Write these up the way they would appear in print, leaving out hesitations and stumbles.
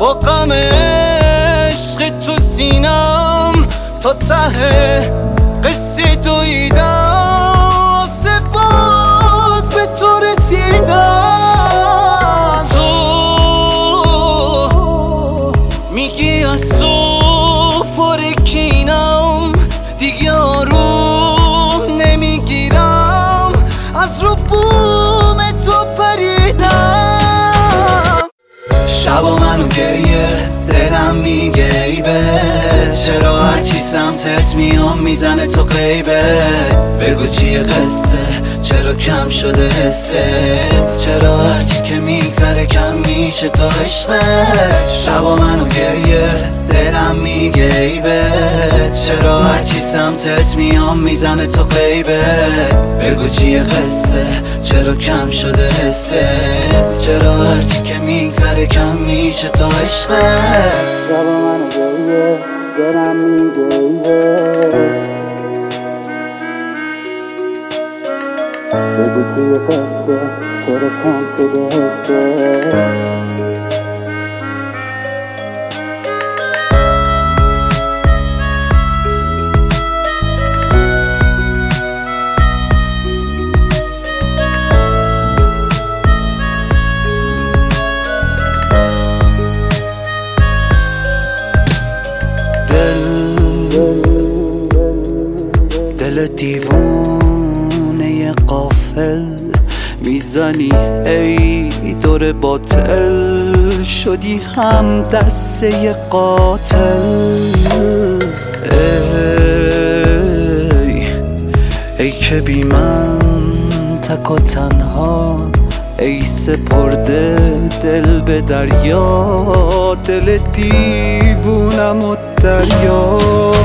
با غم عشق تو سینم تا ته قصه دویدم سپاس به تو رسیدم تو میگی از صبح پر کینم دیگه آروم نمیگیرم از رو بوم تو پریدم شبا منو گریه دلم میگه ای چرا هرچی سمتت میام میزنه تو غیبت بگو چیه قصه چرا کم شده حست چرا هرچی که میگذره کم میشه تا عشقت شبا منو گریه دلم میگه ای چرا هرچی سمتت میام میزنه تو غیبت بگو چیه قصه چرا کم شده حست چرا هرچی که میگذره کم میشه تا عشقت شبا منو گریه دلم میگه ای بگو چیه قصه چرا کم شده حست دل دیوونه غافل میزنی ای دور باطل شدی هم دسته قاتل ای که بی من تک و تنها ای سپرده دل به دریا دل دیوونم و دریا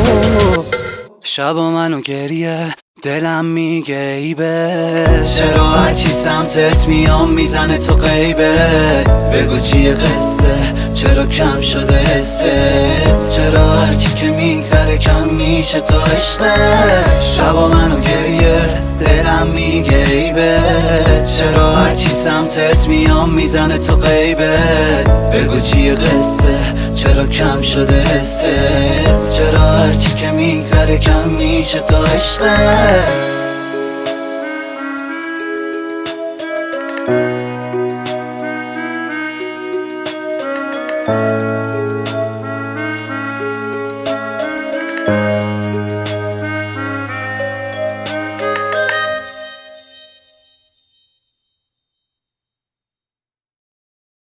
شبا منو گریه دلم میگه ای چرا هرچی سمتت میام میزنه تو غیبت بگو چیه قصه چرا کم شده حست چرا هرچی که میگذره کم میشه تا عشقت شبا منو گریه دلم میگه ای چرا هرچی سمتت میام میزنه تو غیبت بگو چیه قصه چرا کم شده حست چرا هرچی که میگذره کم میشه تا عشقت